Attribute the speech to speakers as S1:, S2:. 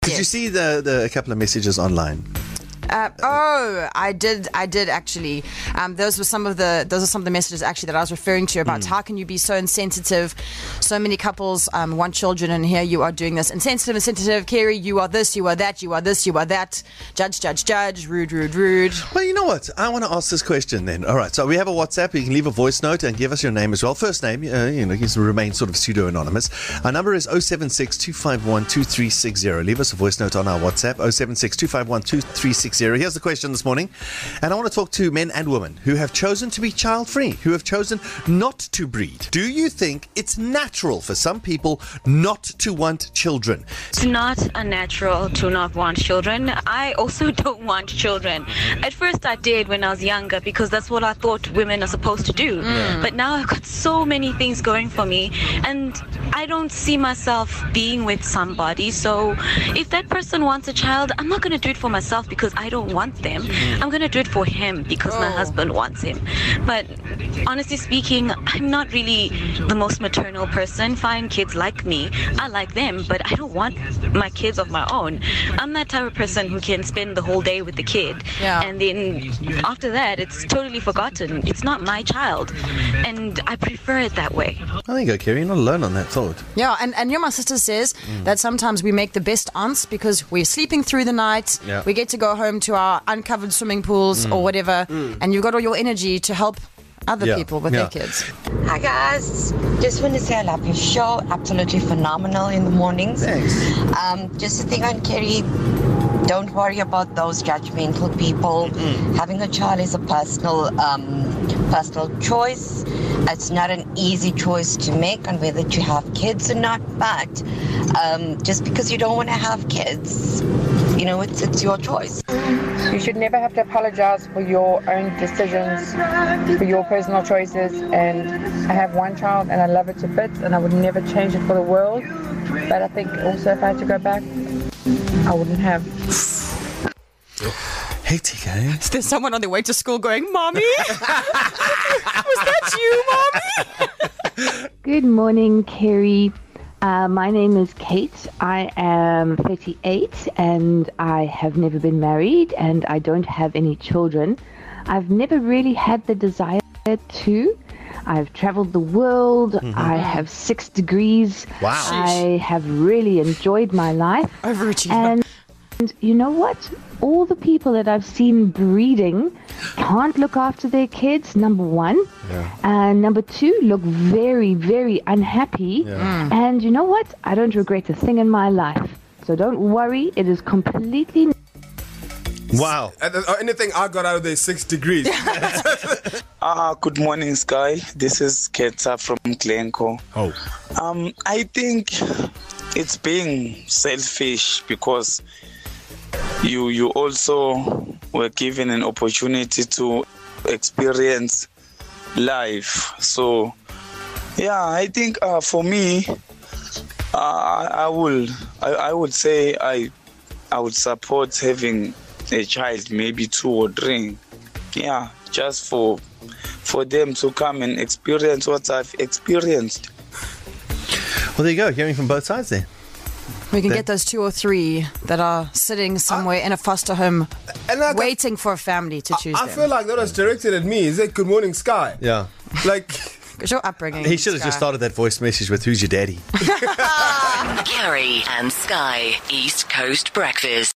S1: Did you see the couple of messages online?
S2: I did actually. Those are some of the messages actually that I was referring to about how can you be so insensitive. So many couples want children, and here you are doing this. Insensitive, Kerry, you are this, you are that, you are this, you are that. Judge, rude.
S1: Well, you know what? I want to ask this question then. All right, so we have a WhatsApp. You can leave a voice note and give us your name as well. First name, you can remain sort of pseudo-anonymous. Our number is 076 251 2360. Leave us a voice note on our WhatsApp, 076 251 2360. Here's the question this morning, and I want to talk to men and women who have chosen to be child-free, who have chosen not to breed. Do you think it's natural for some people not to want children?
S3: It's not unnatural to not want children. I also don't want children. At first I did when I was younger because that's what I thought women are supposed to do. But now I've got so many things going for me, and I don't see myself being with somebody. So if that person wants a child, I'm not going to do it for myself because I don't want them. I'm going to do it for him because my husband wants him. But honestly speaking, I'm not really the most maternal person. Fine, kids like me. I like them, but I don't want my kids of my own. I'm that type of person who can spend the whole day with the kid.
S2: Yeah.
S3: And then after that, it's totally forgotten. It's not my child. And I prefer it that way.
S1: There you go, Kerry. You're not alone on that thought.
S2: Yeah, and my sister says that sometimes we make the best aunts because we're sleeping through the night.
S1: Yeah.
S2: We get to go home to our uncovered swimming pools or whatever, and you've got all your energy to help other people with their kids.
S4: Hi guys, just want to say I love your show. Absolutely phenomenal in the mornings.
S1: Thanks.
S4: Just a thing on Kerry. Don't worry about those judgmental people. Having a child is a personal choice. It's not an easy choice to make on whether to have kids or not. But just because you don't want to have kids, it's your choice.
S5: You should never have to apologize for your own decisions, for your personal choices. And I have one child and I love it to bits and I would never change it for the world. But I think also if I had to go back, I wouldn't have.
S1: Hectic, eh?
S2: Is there someone on their way to school going, Mommy? Was that you, Mommy?
S6: Good morning, Kerry. My name is Kate. I am 38 and I have never been married and I don't have any children. I've never really had the desire to. I've traveled the world. I have 6 degrees.
S1: Wow.
S6: I have really enjoyed my life.
S2: Overachiever.
S6: And you know what? All the people that I've seen breeding can't look after their kids, number one.
S1: Yeah.
S6: And number two, look very, very unhappy.
S1: Yeah.
S6: And you know what? I don't regret a thing in my life. So don't worry. It is completely...
S1: Wow.
S7: Anything I got out of there, 6 degrees.
S8: Good morning, Sky. This is Ketsa from Glencoe. I think it's being selfish because you also were given an opportunity to experience life. So, yeah, I think for me, I would say I would support having a child, maybe 2 or 3. Yeah, just for them to come and experience what I've experienced.
S1: Well, there you go. Hearing from both sides there.
S2: We can get those 2 or 3 that are sitting somewhere in a foster home waiting for a family to choose
S7: I
S2: them.
S7: feel like that was directed at me. Is it Good Morning, Sky?
S1: Yeah.
S7: Like...
S2: It's your upbringing.
S1: He should have just started that voice message with, "Who's your daddy?"
S9: Kerry and Sky, East Coast Breakfast.